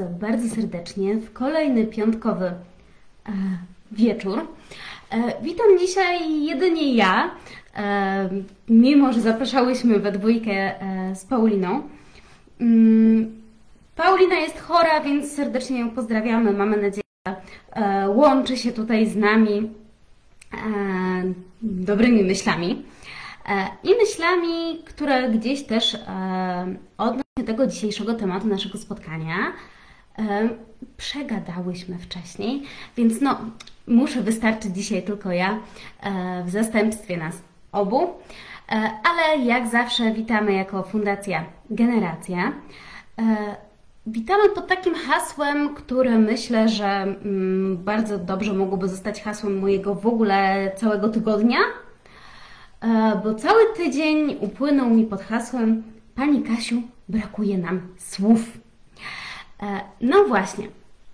bardzo serdecznie w kolejny piątkowy wieczór. Witam dzisiaj jedynie ja, mimo że zapraszałyśmy we dwójkę z Pauliną. Paulina jest chora, więc serdecznie ją pozdrawiamy. Mamy nadzieję, że łączy się tutaj z nami dobrymi myślami. I myślami, które gdzieś też odnośnie tego dzisiejszego tematu naszego spotkania przegadałyśmy wcześniej, więc muszę wystarczyć dzisiaj tylko ja w zastępstwie nas obu, ale jak zawsze witamy jako Fundacja Generacja. Witamy pod takim hasłem, które myślę, że bardzo dobrze mogłoby zostać hasłem mojego w ogóle całego tygodnia, bo cały tydzień upłynął mi pod hasłem: Pani Kasiu, brakuje nam słów. No właśnie,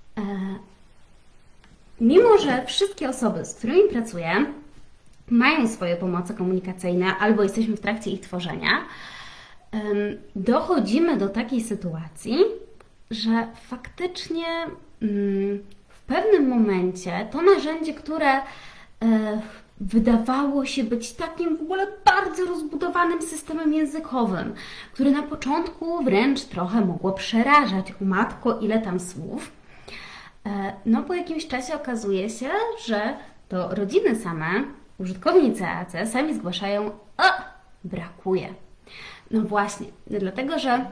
mimo że wszystkie osoby, z którymi pracuję, mają swoje pomoce komunikacyjne albo jesteśmy w trakcie ich tworzenia, dochodzimy do takiej sytuacji, że faktycznie w pewnym momencie to narzędzie, które wydawało się być takim w ogóle bardzo rozbudowanym systemem językowym, który na początku wręcz trochę mogło przerażać. O matko, ile tam słów. Po jakimś czasie okazuje się, że to rodziny same, użytkownicy AC sami zgłaszają: brakuje. No właśnie, dlatego że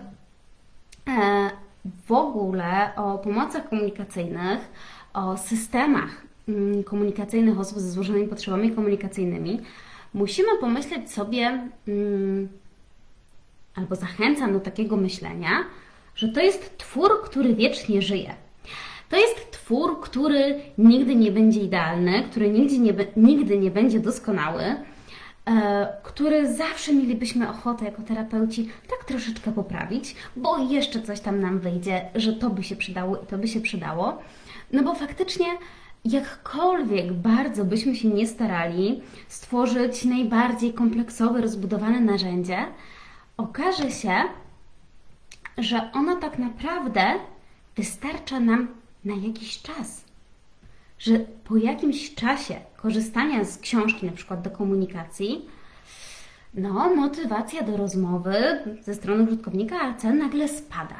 w ogóle o pomocach komunikacyjnych, o systemach komunikacyjnych osób ze złożonymi potrzebami komunikacyjnymi musimy pomyśleć sobie, albo zachęcam do takiego myślenia, że to jest twór, który wiecznie żyje. To jest twór, który nigdy nie będzie idealny, który nigdy nie będzie doskonały, który zawsze mielibyśmy ochotę jako terapeuci tak troszeczkę poprawić, bo jeszcze coś tam nam wyjdzie, że to by się przydało i to by się przydało. No bo faktycznie jakkolwiek bardzo byśmy się nie starali stworzyć najbardziej kompleksowe, rozbudowane narzędzie, okaże się, że ono tak naprawdę wystarcza nam na jakiś czas. Że po jakimś czasie korzystania z książki, na przykład do komunikacji, motywacja do rozmowy ze strony użytkownika AC nagle spada.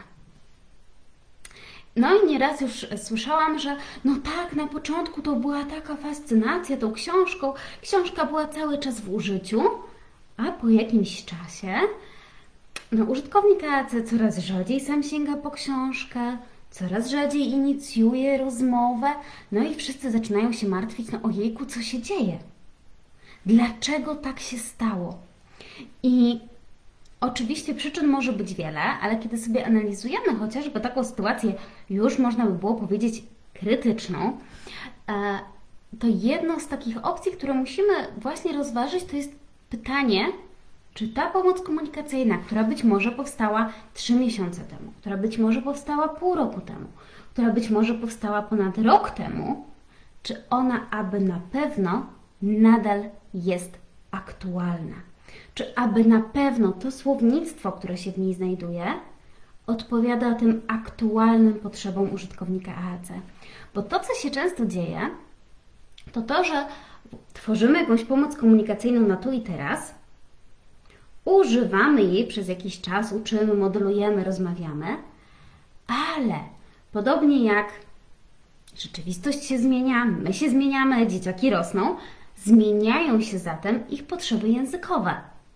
I nieraz już słyszałam, że tak, na początku to była taka fascynacja tą książką, książka była cały czas w użyciu, a po jakimś czasie użytkownik AC coraz rzadziej sam sięga po książkę, coraz rzadziej inicjuje rozmowę, i wszyscy zaczynają się martwić: ojejku, co się dzieje? Dlaczego tak się stało? I oczywiście przyczyn może być wiele, ale kiedy sobie analizujemy chociażby taką sytuację, już można by było powiedzieć krytyczną, to jedną z takich opcji, które musimy właśnie rozważyć, to jest pytanie, czy ta pomoc komunikacyjna, która być może powstała 3 miesiące temu, która być może powstała pół roku temu, która być może powstała ponad rok temu, czy ona aby na pewno nadal jest aktualna? Czy aby na pewno to słownictwo, które się w niej znajduje, odpowiada tym aktualnym potrzebom użytkownika AAC? Bo to, co się często dzieje, to to, że tworzymy jakąś pomoc komunikacyjną na tu i teraz, używamy jej przez jakiś czas, uczymy, modelujemy, rozmawiamy, ale podobnie jak rzeczywistość się zmienia, my się zmieniamy, dzieciaki rosną, zmieniają się zatem ich potrzeby językowe.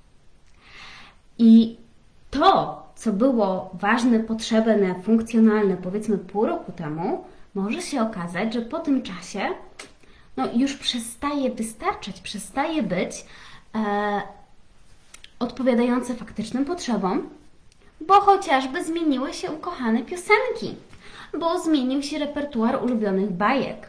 I to, co było ważne, potrzebne, funkcjonalne, powiedzmy pół roku temu, może się okazać, że po tym czasie już przestaje wystarczać, przestaje być odpowiadające faktycznym potrzebom, bo chociażby zmieniły się ukochane piosenki, bo zmienił się repertuar ulubionych bajek.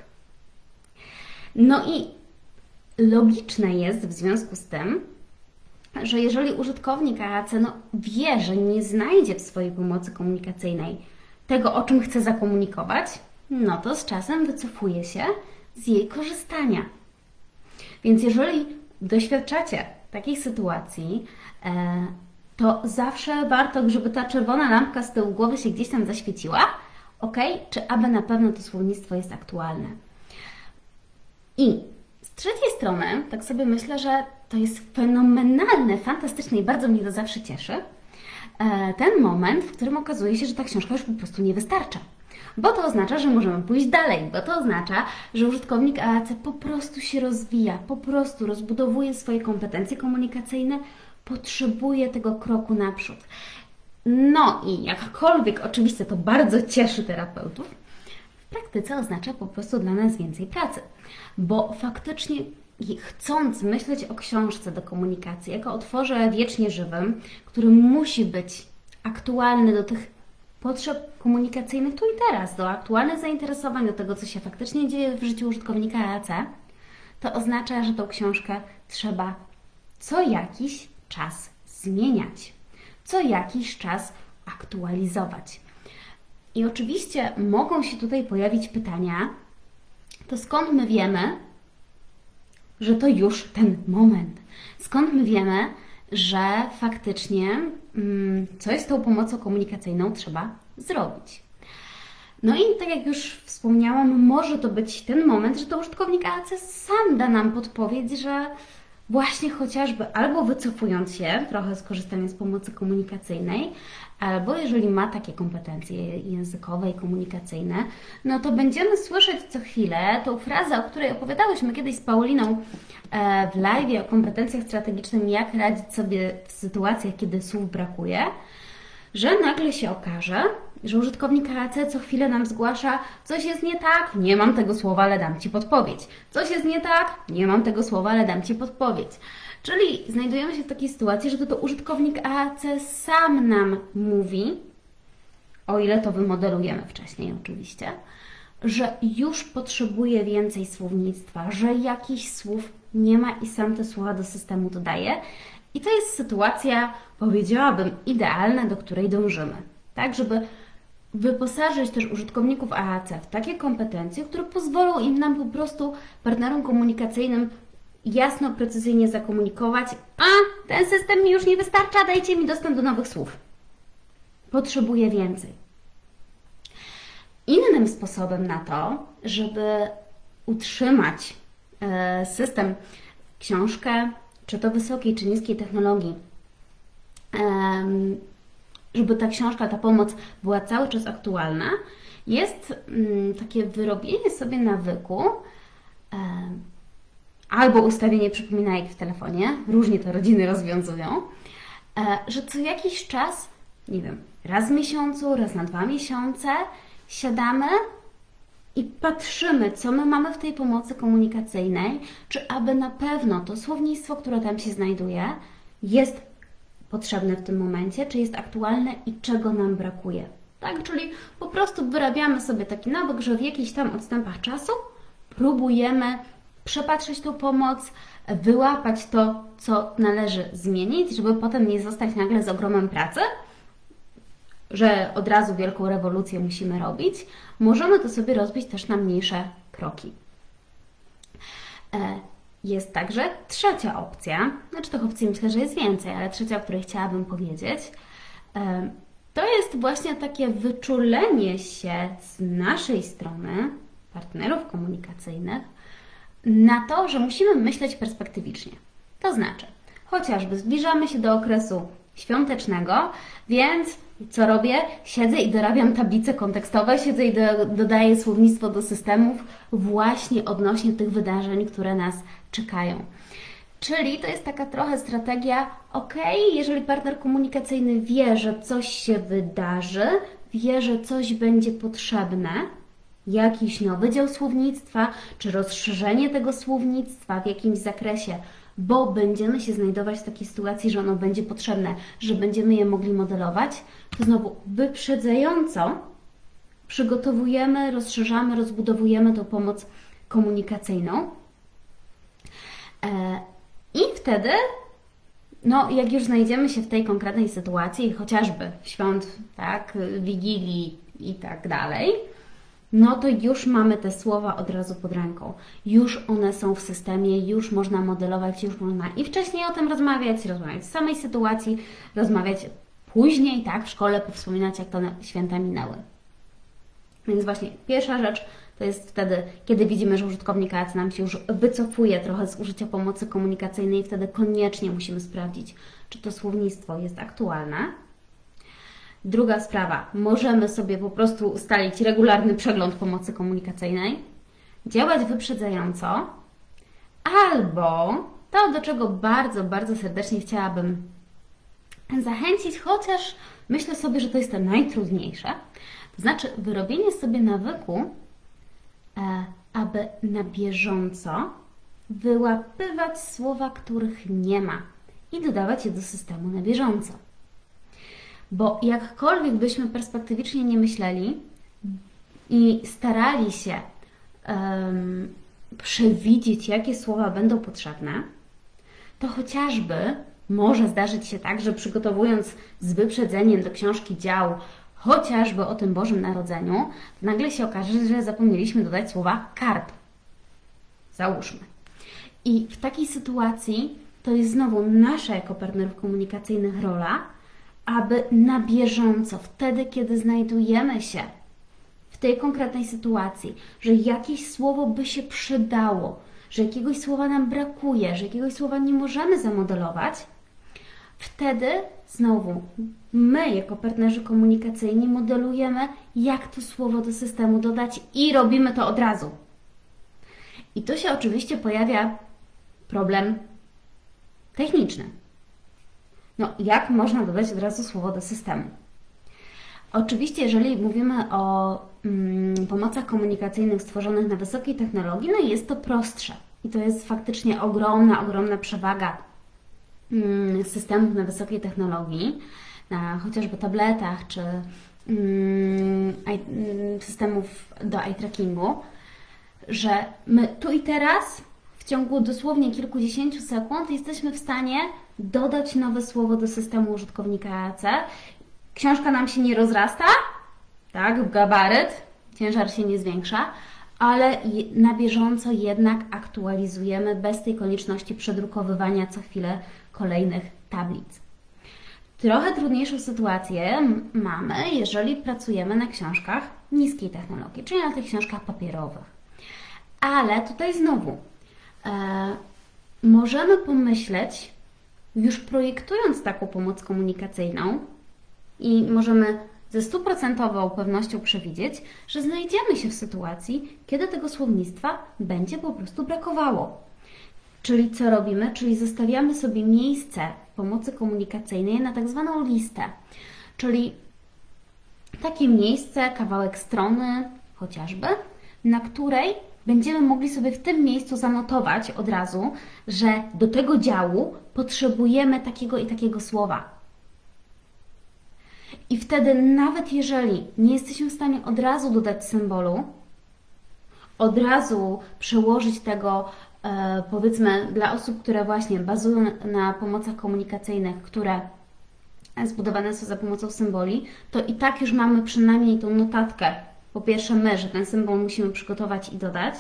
I logiczne jest w związku z tym, że jeżeli użytkownik AAC wie, że nie znajdzie w swojej pomocy komunikacyjnej tego, o czym chce zakomunikować, to z czasem wycofuje się z jej korzystania. Więc jeżeli doświadczacie takiej sytuacji, to zawsze warto, żeby ta czerwona lampka z tyłu głowy się gdzieś tam zaświeciła. ok? Czy aby na pewno to słownictwo jest aktualne. I z trzeciej strony, tak sobie myślę, że to jest fenomenalne, fantastyczne i bardzo mnie to zawsze cieszy, ten moment, w którym okazuje się, że ta książka już po prostu nie wystarcza. Bo to oznacza, że możemy pójść dalej, bo to oznacza, że użytkownik AAC po prostu się rozwija, po prostu rozbudowuje swoje kompetencje komunikacyjne, potrzebuje tego kroku naprzód. No i jakkolwiek oczywiście to bardzo cieszy terapeutów, w praktyce oznacza po prostu dla nas więcej pracy, bo faktycznie chcąc myśleć o książce do komunikacji jako o tworze wiecznie żywym, który musi być aktualny do tych potrzeb komunikacyjnych tu i teraz, do aktualnych zainteresowań, do tego, co się faktycznie dzieje w życiu użytkownika AAC, to oznacza, że tą książkę trzeba co jakiś czas zmieniać, co jakiś czas aktualizować. I oczywiście mogą się tutaj pojawić pytania, to skąd my wiemy, że to już ten moment? Skąd my wiemy, że faktycznie coś z tą pomocą komunikacyjną trzeba zrobić? No i tak jak już wspomniałam, może to być ten moment, że to użytkownik AAC sam da nam podpowiedź, że właśnie chociażby albo wycofując się, trochę skorzystając z pomocy komunikacyjnej, albo jeżeli ma takie kompetencje językowe i komunikacyjne, no to będziemy słyszeć co chwilę tą frazę, o której opowiadałyśmy kiedyś z Pauliną w live o kompetencjach strategicznych, jak radzić sobie w sytuacjach, kiedy słów brakuje, że nagle się okaże, że użytkownik AAC co chwilę nam zgłasza, coś jest nie tak, nie mam tego słowa, ale dam Ci podpowiedź. Coś jest nie tak, nie mam tego słowa, ale dam Ci podpowiedź. Czyli znajdujemy się w takiej sytuacji, że to użytkownik AAC sam nam mówi, o ile to wymodelujemy wcześniej oczywiście, że już potrzebuje więcej słownictwa, że jakichś słów nie ma i sam te słowa do systemu dodaje. I to jest sytuacja, powiedziałabym, idealna, do której dążymy. Tak, żeby wyposażyć też użytkowników AAC w takie kompetencje, które pozwolą im nam po prostu, partnerom komunikacyjnym, jasno, precyzyjnie zakomunikować, a ten system mi już nie wystarcza, dajcie mi dostęp do nowych słów. Potrzebuję więcej. Innym sposobem na to, żeby utrzymać system, książkę, czy to wysokiej, czy niskiej technologii, żeby ta książka, ta pomoc była cały czas aktualna, jest takie wyrobienie sobie nawyku albo ustawienie przypominajek w telefonie, różnie to rodziny rozwiązują, że co jakiś czas, nie wiem, raz w miesiącu, raz na 2 miesiące siadamy i patrzymy, co my mamy w tej pomocy komunikacyjnej, czy aby na pewno to słownictwo, które tam się znajduje, jest potrzebne w tym momencie, czy jest aktualne i czego nam brakuje. Tak, czyli po prostu wyrabiamy sobie taki nawyk, że w jakichś tam odstępach czasu próbujemy przepatrzeć tą pomoc, wyłapać to, co należy zmienić, żeby potem nie zostać nagle z ogromem pracy, że od razu wielką rewolucję musimy robić. Możemy to sobie rozbić też na mniejsze kroki. Jest także trzecia opcja, znaczy tych opcji myślę, że jest więcej, ale trzecia, o której chciałabym powiedzieć, to jest właśnie takie wyczulenie się z naszej strony, partnerów komunikacyjnych, na to, że musimy myśleć perspektywicznie. To znaczy, chociażby zbliżamy się do okresu świątecznego, więc co robię? Siedzę i dorabiam tablice kontekstowe, siedzę i dodaję słownictwo do systemów właśnie odnośnie tych wydarzeń, które nas czekają. Czyli to jest taka trochę strategia, jeżeli partner komunikacyjny wie, że coś się wydarzy, wie, że coś będzie potrzebne, jakiś nowy dział słownictwa, czy rozszerzenie tego słownictwa w jakimś zakresie, bo będziemy się znajdować w takiej sytuacji, że ono będzie potrzebne, że będziemy je mogli modelować, to znowu wyprzedzająco przygotowujemy, rozszerzamy, rozbudowujemy tą pomoc komunikacyjną. I wtedy, jak już znajdziemy się w tej konkretnej sytuacji, chociażby świąt, tak, Wigilii i tak dalej, to już mamy te słowa od razu pod ręką. Już one są w systemie, już można modelować, już można i wcześniej o tym rozmawiać w samej sytuacji, rozmawiać później, tak, w szkole, powspominać, jak to święta minęły. Więc właśnie pierwsza rzecz to jest wtedy, kiedy widzimy, że użytkownik ACE nam się już wycofuje trochę z użycia pomocy komunikacyjnej, wtedy koniecznie musimy sprawdzić, czy to słownictwo jest aktualne. Druga sprawa, możemy sobie po prostu ustalić regularny przegląd pomocy komunikacyjnej, działać wyprzedzająco, albo to, do czego bardzo, bardzo serdecznie chciałabym zachęcić, chociaż myślę sobie, że to jest to najtrudniejsze, to znaczy wyrobienie sobie nawyku, aby na bieżąco wyłapywać słowa, których nie ma i dodawać je do systemu na bieżąco. Bo jakkolwiek byśmy perspektywicznie nie myśleli i starali się przewidzieć, jakie słowa będą potrzebne, to chociażby może zdarzyć się tak, że przygotowując z wyprzedzeniem do książki dział chociażby o tym Bożym Narodzeniu, nagle się okaże, że zapomnieliśmy dodać słowa karp. Załóżmy. I w takiej sytuacji to jest znowu nasza jako partnerów komunikacyjnych rola, aby na bieżąco, wtedy kiedy znajdujemy się w tej konkretnej sytuacji, że jakieś słowo by się przydało, że jakiegoś słowa nam brakuje, że jakiegoś słowa nie możemy zamodelować, wtedy znowu my jako partnerzy komunikacyjni modelujemy, jak to słowo do systemu dodać i robimy to od razu. I tu się oczywiście pojawia problem techniczny. No, jak można dodać od razu słowo do systemu? Oczywiście, jeżeli mówimy o pomocach komunikacyjnych stworzonych na wysokiej technologii, no jest to prostsze. I to jest faktycznie ogromna, ogromna przewaga systemów na wysokiej technologii, na chociażby tabletach czy systemów do eye trackingu, że my tu i teraz w ciągu dosłownie kilkudziesięciu sekund jesteśmy w stanie dodać nowe słowo do systemu użytkownika AAC. Książka nam się nie rozrasta, tak, w gabaryt, ciężar się nie zwiększa, ale na bieżąco jednak aktualizujemy bez tej konieczności przedrukowywania co chwilę kolejnych tablic. Trochę trudniejszą sytuację mamy, jeżeli pracujemy na książkach niskiej technologii, czyli na tych książkach papierowych. Ale tutaj znowu możemy pomyśleć, już projektując taką pomoc komunikacyjną i możemy ze 100% pewnością przewidzieć, że znajdziemy się w sytuacji, kiedy tego słownictwa będzie po prostu brakowało. Czyli co robimy? Czyli zostawiamy sobie miejsce w pomocy komunikacyjnej na tak zwaną listę. Czyli takie miejsce, kawałek strony chociażby, na której będziemy mogli sobie w tym miejscu zanotować od razu, że do tego działu potrzebujemy takiego i takiego słowa. I wtedy nawet jeżeli nie jesteśmy w stanie od razu dodać symbolu, od razu przełożyć tego, powiedzmy, dla osób, które właśnie bazują na pomocach komunikacyjnych, które zbudowane są za pomocą symboli, to i tak już mamy przynajmniej tą notatkę. Po pierwsze my, że ten symbol musimy przygotować i dodać.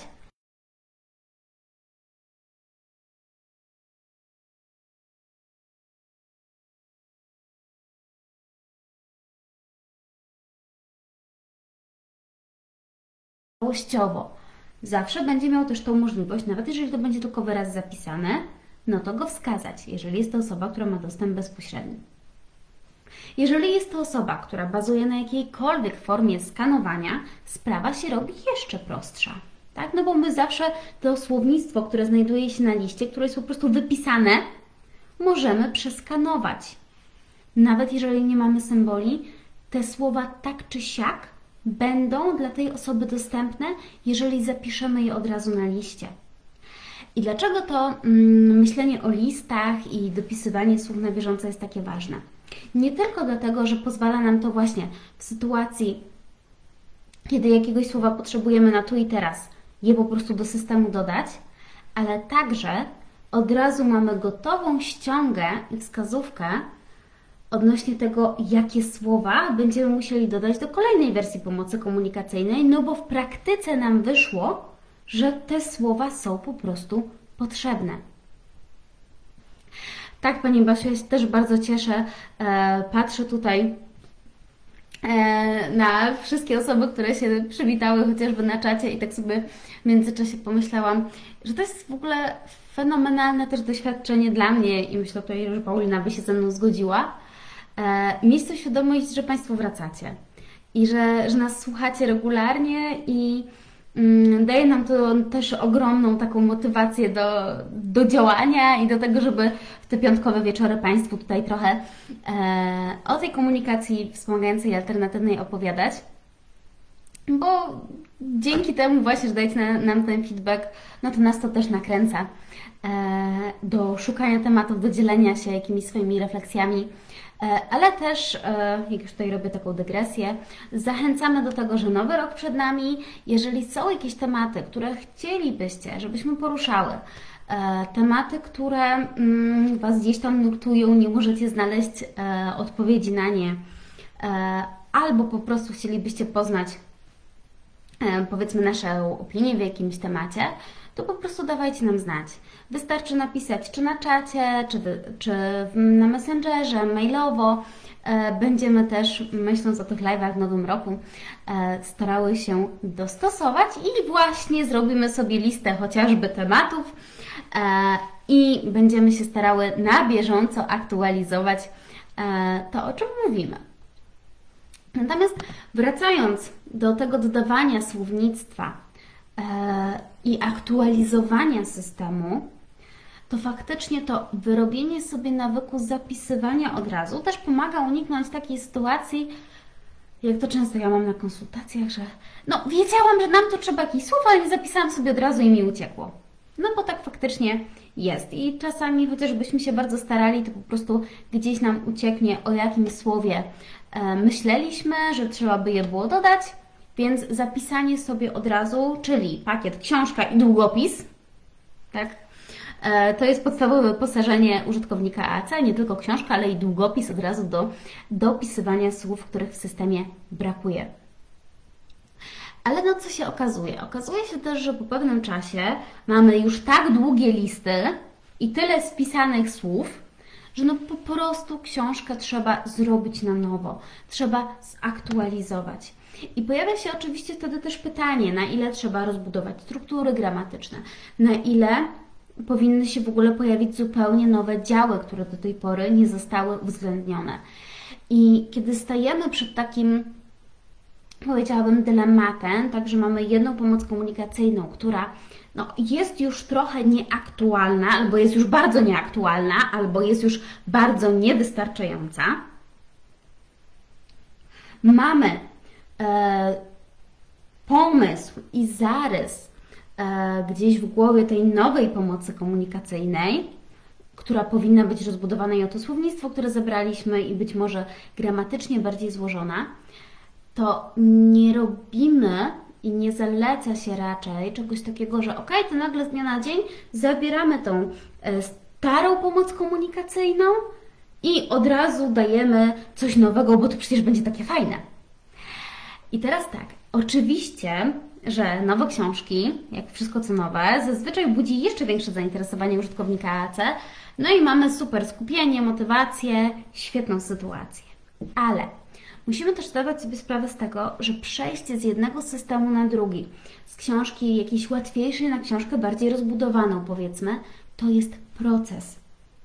Całościowo. Zawsze będzie miał też tą możliwość, nawet jeżeli to będzie tylko wyraz zapisany, no to go wskazać, jeżeli jest to osoba, która ma dostęp bezpośredni. Jeżeli jest to osoba, która bazuje na jakiejkolwiek formie skanowania, sprawa się robi jeszcze prostsza. Tak? No bo my zawsze to słownictwo, które znajduje się na liście, które jest po prostu wypisane, możemy przeskanować. Nawet jeżeli nie mamy symboli, te słowa tak czy siak będą dla tej osoby dostępne, jeżeli zapiszemy je od razu na liście. I dlaczego to myślenie o listach i dopisywanie słów na bieżąco jest takie ważne? Nie tylko dlatego, że pozwala nam to właśnie w sytuacji, kiedy jakiegoś słowa potrzebujemy na tu i teraz, je po prostu do systemu dodać, ale także od razu mamy gotową ściągę i wskazówkę odnośnie tego, jakie słowa będziemy musieli dodać do kolejnej wersji pomocy komunikacyjnej, no bo w praktyce nam wyszło, że te słowa są po prostu potrzebne. Tak, Pani Basiu, ja się też bardzo cieszę. Patrzę tutaj na wszystkie osoby, które się przywitały chociażby na czacie i tak sobie w międzyczasie pomyślałam, że to jest w ogóle fenomenalne też doświadczenie dla mnie i myślę tutaj, że Paulina by się ze mną zgodziła, mieć tę świadomość, że Państwo wracacie i że nas słuchacie regularnie i daje nam to też ogromną taką motywację do działania i do tego, żeby w te piątkowe wieczory Państwu tutaj trochę o tej komunikacji wspomagającej, alternatywnej opowiadać. Bo dzięki temu właśnie, że dajecie nam ten feedback, no to nas to też nakręca do szukania tematów, do dzielenia się jakimiś swoimi refleksjami, ale też, jak już tutaj robię taką dygresję, zachęcamy do tego, że nowy rok przed nami, jeżeli są jakieś tematy, które chcielibyście, żebyśmy poruszały, tematy, które Was gdzieś tam nurtują, nie możecie znaleźć odpowiedzi na nie, albo po prostu chcielibyście poznać powiedzmy naszą opinię w jakimś temacie, to po prostu dawajcie nam znać. Wystarczy napisać czy na czacie, czy na Messengerze, mailowo. Będziemy też, myśląc o tych live'ach w nowym roku, starały się dostosować i właśnie zrobimy sobie listę chociażby tematów i będziemy się starały na bieżąco aktualizować to, o czym mówimy. Natomiast wracając do tego dodawania słownictwa i aktualizowania systemu, to faktycznie to wyrobienie sobie nawyku zapisywania od razu też pomaga uniknąć takiej sytuacji, jak to często ja mam na konsultacjach, że no wiedziałam, że nam to trzeba jakichś słów, ale nie zapisałam sobie od razu i mi uciekło. No bo tak faktycznie jest i czasami chociażbyśmy się bardzo starali, to po prostu gdzieś nam ucieknie, o jakim słowie myśleliśmy, że trzeba by je było dodać, więc zapisanie sobie od razu, czyli pakiet, książka i długopis, tak? To jest podstawowe wyposażenie użytkownika AAC, nie tylko książka, ale i długopis od razu do dopisywania słów, których w systemie brakuje. Ale no co się okazuje? Okazuje się też, że po pewnym czasie mamy już tak długie listy i tyle spisanych słów, że no po prostu książkę trzeba zrobić na nowo, trzeba zaktualizować. I pojawia się oczywiście wtedy też pytanie, na ile trzeba rozbudować struktury gramatyczne, na ile powinny się w ogóle pojawić zupełnie nowe działy, które do tej pory nie zostały uwzględnione. I kiedy stajemy przed takim, powiedziałabym, dylematem, także mamy jedną pomoc komunikacyjną, która no, jest już trochę nieaktualna, albo jest już bardzo nieaktualna, albo jest już bardzo niewystarczająca. Mamy pomysł i zarys gdzieś w głowie tej nowej pomocy komunikacyjnej, która powinna być rozbudowana i o to słownictwo, które zebraliśmy i być może gramatycznie bardziej złożona, to nie robimy i nie zaleca się raczej czegoś takiego, że ok, to nagle z dnia na dzień zabieramy tą starą pomoc komunikacyjną i od razu dajemy coś nowego, bo to przecież będzie takie fajne. I teraz tak, oczywiście, że nowe książki, jak wszystko co nowe, zazwyczaj budzi jeszcze większe zainteresowanie użytkownika AAC, no i mamy super skupienie, motywację, świetną sytuację. Ale musimy też zdawać sobie sprawę z tego, że przejście z jednego systemu na drugi, z książki jakiejś łatwiejszej na książkę bardziej rozbudowaną, powiedzmy, to jest proces.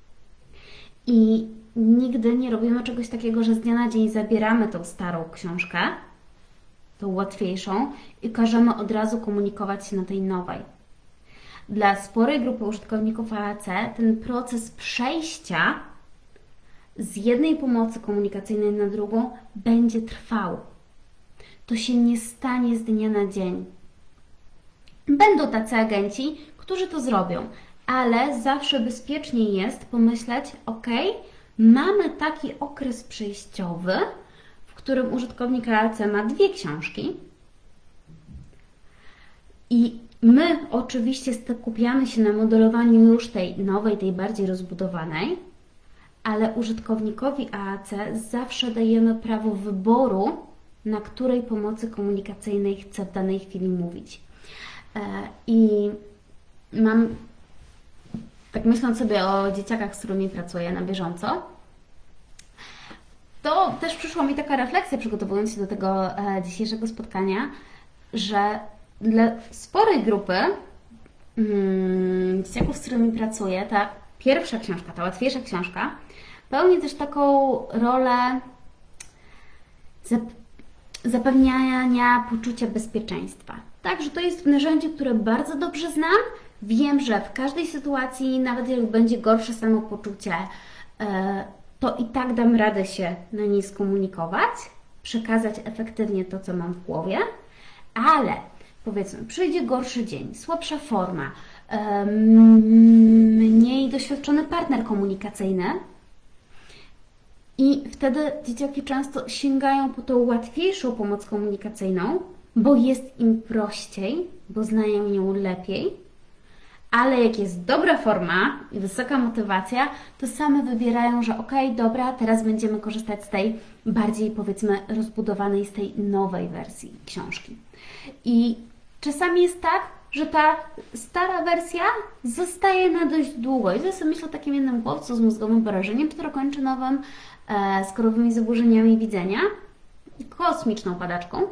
I nigdy nie robimy czegoś takiego, że z dnia na dzień zabieramy tą starą książkę, tą łatwiejszą i każemy od razu komunikować się na tej nowej. Dla sporej grupy użytkowników AAC ten proces przejścia z jednej pomocy komunikacyjnej na drugą będzie trwał. To się nie stanie z dnia na dzień. Będą tacy agenci, którzy to zrobią, ale zawsze bezpieczniej jest pomyśleć, ok, mamy taki okres przejściowy, w którym użytkownik AAC ma 2 książki i my oczywiście skupiamy się na modelowaniu już tej nowej, tej bardziej rozbudowanej, ale użytkownikowi AAC zawsze dajemy prawo wyboru, na której pomocy komunikacyjnej chce w danej chwili mówić. I mam, tak myśląc sobie o dzieciakach, z którymi pracuję na bieżąco, to też przyszła mi taka refleksja, przygotowując się do tego dzisiejszego spotkania, że dla sporej grupy dzieciaków, z którymi pracuję, ta pierwsza książka, ta łatwiejsza książka, pełni też taką rolę zapewniania poczucia bezpieczeństwa. Tak, że to jest narzędzie, które bardzo dobrze znam. Wiem, że w każdej sytuacji, nawet jak będzie gorsze samopoczucie, to i tak dam radę się na niej skomunikować, przekazać efektywnie to, co mam w głowie, ale powiedzmy, przyjdzie gorszy dzień, słabsza forma, mniej doświadczony partner komunikacyjny i wtedy dzieciaki często sięgają po tą łatwiejszą pomoc komunikacyjną, bo jest im prościej, bo znają ją lepiej, ale jak jest dobra forma i wysoka motywacja, to same wybierają, że okej, dobra, teraz będziemy korzystać z tej bardziej, powiedzmy, rozbudowanej, z tej nowej wersji książki. I czasami jest tak, że ta stara wersja zostaje na dość długo. I ja sobie myślę o takim jednym chłopcu z mózgowym porażeniem czterokończynowym, skorowymi zaburzeniami widzenia i kosmiczną padaczką.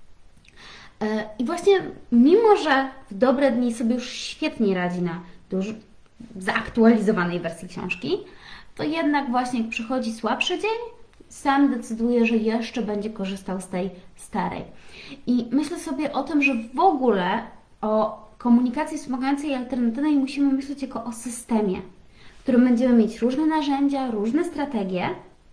I właśnie mimo, że w dobre dni sobie już świetnie radzi na zaktualizowanej wersji książki, to jednak właśnie jak przychodzi słabszy dzień, sam decyduje, że jeszcze będzie korzystał z tej starej. I myślę sobie o tym, że w ogóle o komunikacji wspomagającej i alternatywnej musimy myśleć jako o systemie, w którym będziemy mieć różne narzędzia, różne strategie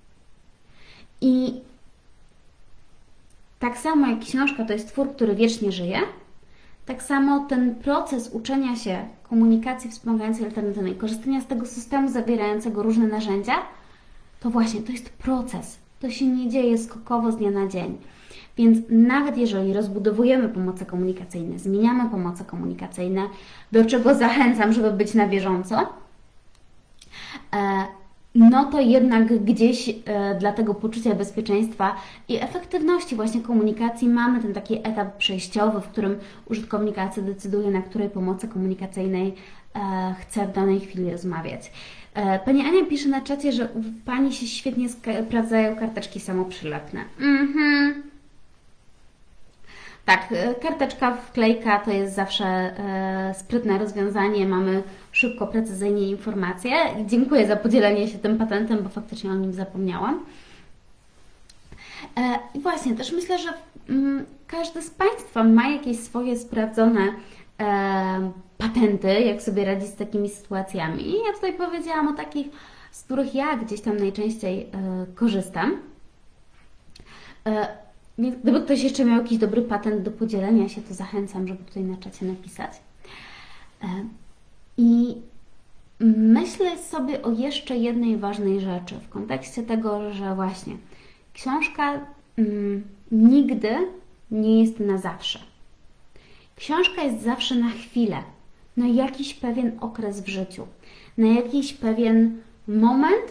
i tak samo jak książka to jest twór, który wiecznie żyje, tak samo ten proces uczenia się komunikacji wspomagającej alternatywnej, korzystania z tego systemu zawierającego różne narzędzia, to właśnie to jest proces. To się nie dzieje skokowo z dnia na dzień. Więc nawet jeżeli rozbudowujemy pomoce komunikacyjne, zmieniamy pomoce komunikacyjne, do czego zachęcam, żeby być na bieżąco, no to jednak gdzieś dla tego poczucia bezpieczeństwa i efektywności właśnie komunikacji mamy ten taki etap przejściowy, w którym użytkownik AC decyduje, na której pomocy komunikacyjnej chce w danej chwili rozmawiać. Pani Ania pisze na czacie, że u Pani się świetnie sprawdzają karteczki samoprzylepne. Tak, karteczka wklejka to jest zawsze sprytne rozwiązanie, mamy szybko, precyzyjnie informacje. Dziękuję za podzielenie się tym patentem, bo faktycznie o nim zapomniałam. I właśnie, też myślę, że każdy z Państwa ma jakieś swoje sprawdzone patenty, jak sobie radzić z takimi sytuacjami. I ja tutaj powiedziałam o takich, z których ja gdzieś tam najczęściej korzystam. Więc gdyby ktoś jeszcze miał jakiś dobry patent do podzielenia się, to zachęcam, żeby tutaj na czacie napisać. I myślę sobie o jeszcze jednej ważnej rzeczy w kontekście tego, że właśnie książka nigdy nie jest na zawsze. Książka jest zawsze na chwilę, na jakiś pewien okres w życiu, na jakiś pewien moment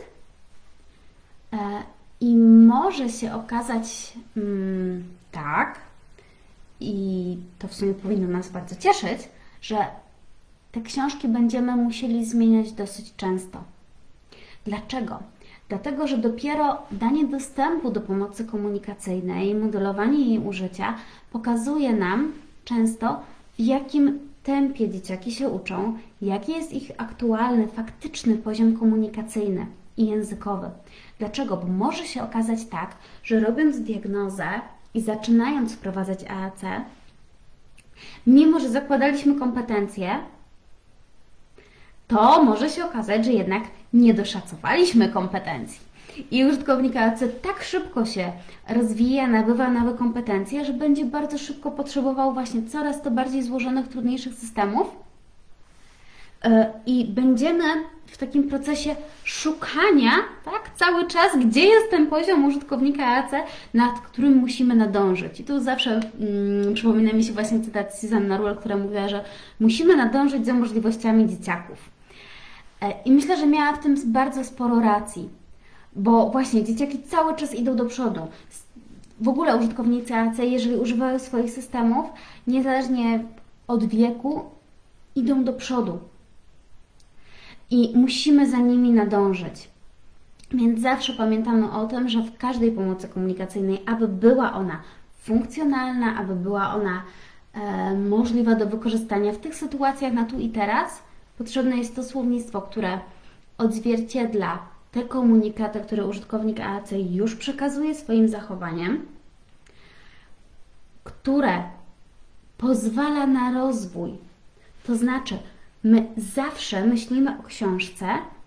i może się okazać tak, i to w sumie powinno nas bardzo cieszyć, że te książki będziemy musieli zmieniać dosyć często. Dlaczego? Dlatego, że dopiero danie dostępu do pomocy komunikacyjnej, modelowanie jej użycia pokazuje nam często, w jakim tempie dzieciaki się uczą, jaki jest ich aktualny, faktyczny poziom komunikacyjny i językowy. Dlaczego? Bo może się okazać tak, że robiąc diagnozę i zaczynając wprowadzać AAC, mimo że zakładaliśmy kompetencje, to może się okazać, że jednak nie doszacowaliśmy kompetencji. I użytkownik AAC tak szybko się rozwija, nabywa nowe kompetencje, że będzie bardzo szybko potrzebował właśnie coraz to bardziej złożonych, trudniejszych systemów. I będziemy w takim procesie szukania, tak, cały czas, gdzie jest ten poziom użytkownika AAC, nad którym musimy nadążyć. I tu zawsze przypomina mi się właśnie cytat Susan Norwell, która mówiła, że musimy nadążyć za możliwościami dzieciaków. I myślę, że miała w tym bardzo sporo racji, bo właśnie dzieciaki cały czas idą do przodu. W ogóle użytkownicy AAC, jeżeli używają swoich systemów, niezależnie od wieku, idą do przodu. I musimy za nimi nadążyć. Więc zawsze pamiętamy o tym, że w każdej pomocy komunikacyjnej, aby była ona funkcjonalna, aby była ona możliwa do wykorzystania w tych sytuacjach na tu i teraz, potrzebne jest to słownictwo, które odzwierciedla te komunikaty, które użytkownik AAC już przekazuje swoim zachowaniem, które pozwala na rozwój. To znaczy, my zawsze myślimy o książce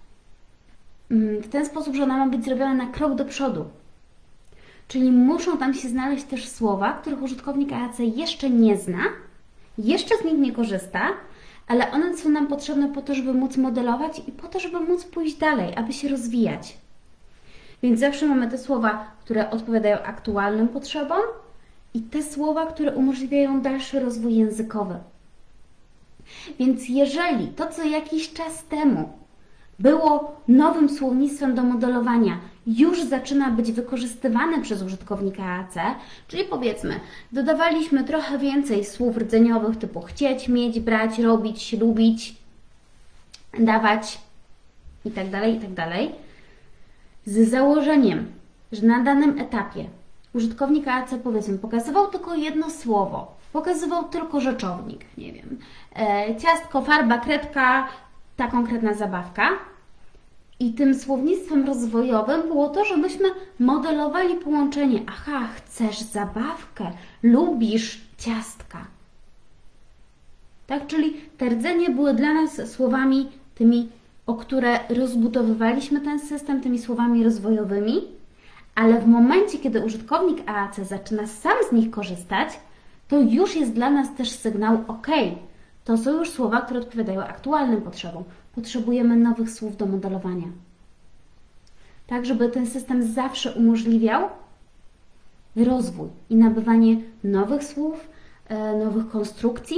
w ten sposób, że ona ma być zrobiona na krok do przodu. Czyli muszą tam się znaleźć też słowa, których użytkownik AAC jeszcze nie zna, jeszcze z nich nie korzysta, ale one są nam potrzebne po to, żeby móc modelować i po to, żeby móc pójść dalej, aby się rozwijać. Więc zawsze mamy te słowa, które odpowiadają aktualnym potrzebom i te słowa, które umożliwiają dalszy rozwój językowy. Więc jeżeli to, co jakiś czas temu było nowym słownictwem do modelowania, już zaczyna być wykorzystywane przez użytkownika AAC, czyli powiedzmy, dodawaliśmy trochę więcej słów rdzeniowych typu chcieć, mieć, brać, robić, lubić, dawać itd., itd., z założeniem, że na danym etapie użytkownik AAC, powiedzmy, pokazywał tylko jedno słowo, pokazywał tylko rzeczownik, nie wiem, ciastko, farba, kredka, ta konkretna zabawka. I tym słownictwem rozwojowym było to, żebyśmy modelowali połączenie. Aha, chcesz zabawkę, lubisz ciastka. Tak, czyli te rdzenie były dla nas słowami tymi, o które rozbudowywaliśmy ten system, tymi słowami rozwojowymi, ale w momencie, kiedy użytkownik AAC zaczyna sam z nich korzystać, to już jest dla nas też sygnał, ok, to są już słowa, które odpowiadają aktualnym potrzebom. Potrzebujemy nowych słów do modelowania. Tak, żeby ten system zawsze umożliwiał rozwój i nabywanie nowych słów, nowych konstrukcji.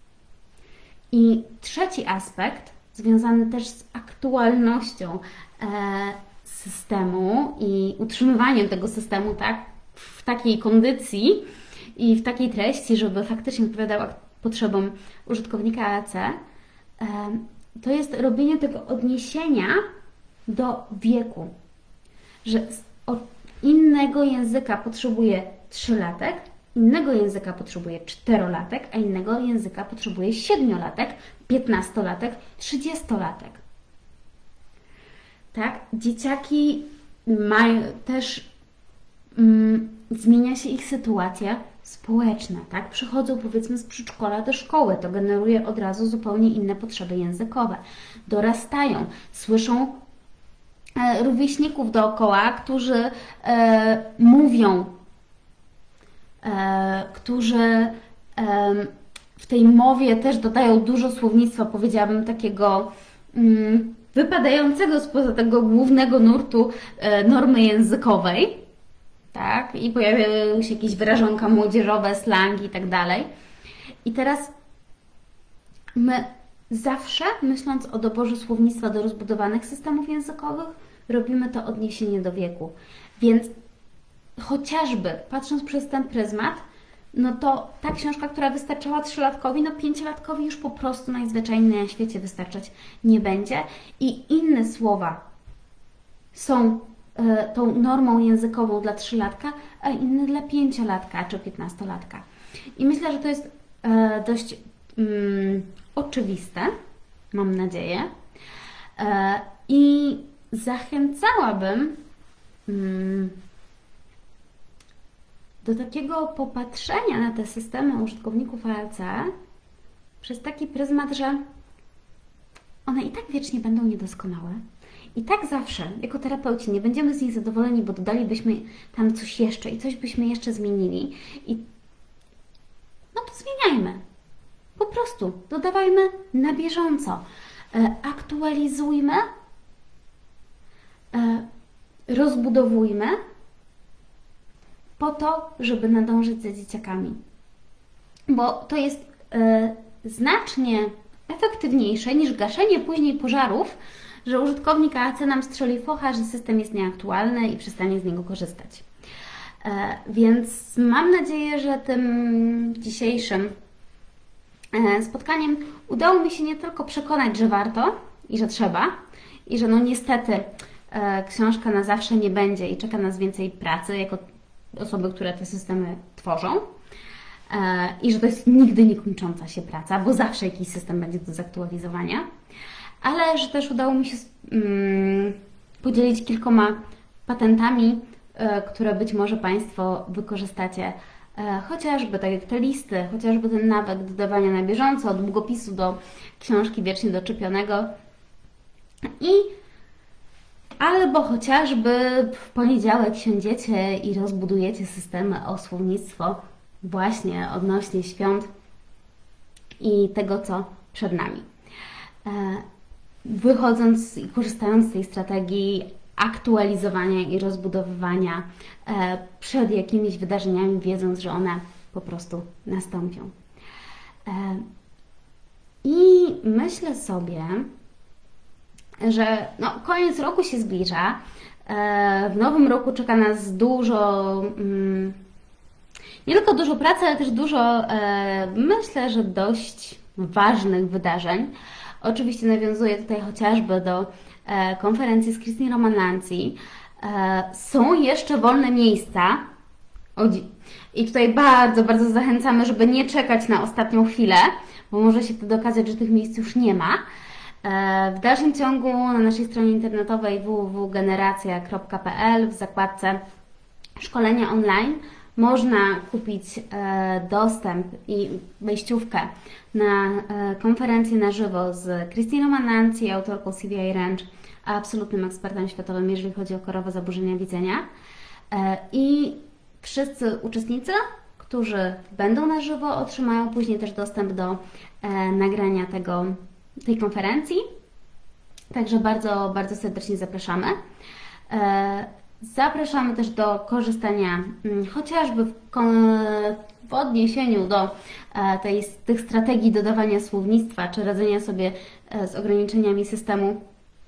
I trzeci aspekt, związany też z aktualnością systemu i utrzymywaniem tego systemu tak, w takiej kondycji i w takiej treści, żeby faktycznie odpowiadał potrzebom użytkownika AAC, to jest robienie tego odniesienia do wieku, że od innego języka potrzebuje 3-latek, innego języka potrzebuje 4-latek, a innego języka potrzebuje 7-latek, 15-latek, 30-latek. Tak? Dzieciaki mają też, zmienia się ich sytuacja społeczna, tak? Przychodzą powiedzmy z przedszkola do szkoły, to generuje od razu zupełnie inne potrzeby językowe. Dorastają, słyszą rówieśników dookoła, którzy mówią, którzy w tej mowie też dodają dużo słownictwa, powiedziałabym takiego wypadającego spoza tego głównego nurtu normy językowej, tak? I pojawiają się jakieś wyrażonka młodzieżowe, slangi i tak dalej. I teraz my zawsze, myśląc o doborze słownictwa do rozbudowanych systemów językowych, robimy to odniesienie do wieku. Więc chociażby patrząc przez ten pryzmat, no to ta książka, która wystarczała 3-latkowi, no 5-latkowi już po prostu najzwyczajniej na świecie wystarczać nie będzie. I inne słowa są tą normą językową dla 3-latka, a inne dla 5-latka czy 15-latka. I myślę, że to jest dość oczywiste, mam nadzieję. I zachęcałabym do takiego popatrzenia na te systemy użytkowników AAC przez taki pryzmat, że one i tak wiecznie będą niedoskonałe. I tak zawsze, jako terapeuci, nie będziemy z nich zadowoleni, bo dodalibyśmy tam coś jeszcze i coś byśmy jeszcze zmienili. I no to zmieniajmy. Po prostu dodawajmy na bieżąco. Aktualizujmy, rozbudowujmy po to, żeby nadążyć za dzieciakami. Bo to jest znacznie efektywniejsze niż gaszenie później pożarów, że użytkownik AAC nam strzeli focha, że system jest nieaktualny i przestanie z niego korzystać. Więc mam nadzieję, że tym dzisiejszym spotkaniem udało mi się nie tylko przekonać, że warto i że trzeba, i że no niestety książka na zawsze nie będzie i czeka nas więcej pracy jako osoby, które te systemy tworzą. I że to jest nigdy niekończąca się praca, bo zawsze jakiś system będzie do zaktualizowania. Ale że też udało mi się podzielić kilkoma patentami, które być może Państwo wykorzystacie. Chociażby tak jak te listy, chociażby ten nawyk dodawania na bieżąco, od długopisu do książki wiecznie doczepionego. Albo chociażby w poniedziałek siądziecie i rozbudujecie systemy o słownictwo właśnie odnośnie świąt i tego, co przed nami. Wychodząc i korzystając z tej strategii aktualizowania i rozbudowywania przed jakimiś wydarzeniami, wiedząc, że one po prostu nastąpią. I myślę sobie, że koniec roku się zbliża. W nowym roku czeka nas dużo, nie tylko dużo pracy, ale też dużo, myślę, że dość ważnych wydarzeń. Oczywiście nawiązuję tutaj chociażby do konferencji z Christine Roman Nancy. Są jeszcze wolne miejsca. I tutaj bardzo, bardzo zachęcamy, żeby nie czekać na ostatnią chwilę, bo może się wtedy okazać, że tych miejsc już nie ma. W dalszym ciągu na naszej stronie internetowej www.generacja.pl w zakładce szkolenia online można kupić dostęp i wejściówkę na konferencję na żywo z Christiną Mananci, autorką CVI Ranch, a absolutnym ekspertem światowym, jeżeli chodzi o korowe zaburzenia widzenia. I wszyscy uczestnicy, którzy będą na żywo, otrzymają później też dostęp do nagrania tej konferencji. Także bardzo, bardzo serdecznie zapraszamy. Zapraszamy też do korzystania chociażby w odniesieniu do tych strategii dodawania słownictwa, czy radzenia sobie z ograniczeniami systemu,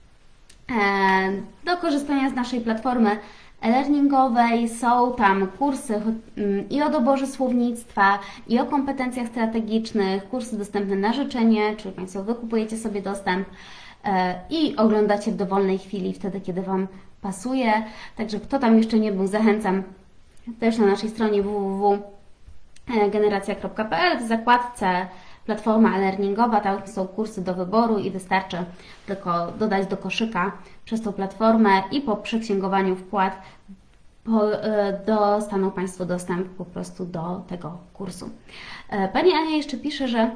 do korzystania z naszej platformy e-learningowej. Są tam kursy i o doborze słownictwa, i o kompetencjach strategicznych, kursy dostępne na życzenie, czyli Państwo wykupujecie sobie dostęp i oglądacie w dowolnej chwili, wtedy kiedy Wam pasuje. Także kto tam jeszcze nie był, zachęcam też na naszej stronie www.generacja.pl w zakładce platforma e-learningowa, tam są kursy do wyboru i wystarczy tylko dodać do koszyka przez tą platformę i po przeksięgowaniu wpłat dostaną Państwo dostęp po prostu do tego kursu. Pani Ania jeszcze pisze, że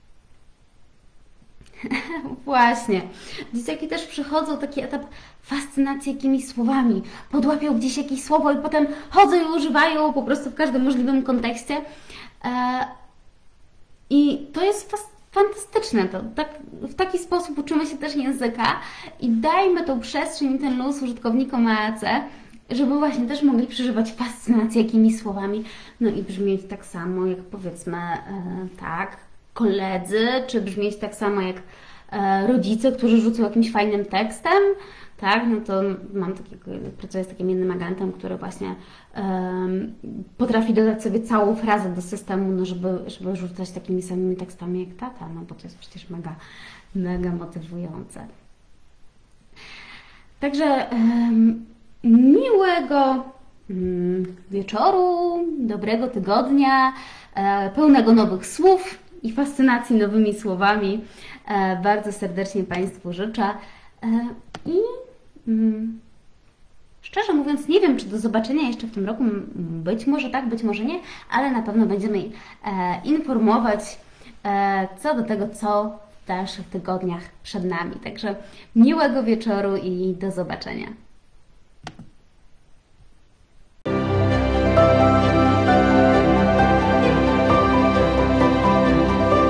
właśnie, dzieciaki też przychodzą taki etap fascynacji jakimiś słowami. Podłapią gdzieś jakieś słowo i potem chodzą i używają po prostu w każdym możliwym kontekście. I to jest fantastyczne. W taki sposób uczymy się też języka i dajmy tą przestrzeń i ten luz użytkownikom AAC, żeby właśnie też mogli przeżywać fascynację jakimiś słowami, no i brzmieć tak samo jak powiedzmy koledzy, czy brzmieć tak samo jak rodzice, którzy rzucą jakimś fajnym tekstem, tak, no to pracuję z takim jednym agentem, który właśnie potrafi dodać sobie całą frazę do systemu, no żeby rzucać takimi samymi tekstami jak tata, no bo to jest przecież mega, mega motywujące. Także miłego wieczoru, dobrego tygodnia, pełnego nowych słów i fascynacji nowymi słowami. Bardzo serdecznie Państwu życzę i szczerze mówiąc nie wiem, czy do zobaczenia jeszcze w tym roku, być może tak, być może nie, ale na pewno będziemy informować co do tego, co w dalszych tygodniach przed nami. Także miłego wieczoru i do zobaczenia.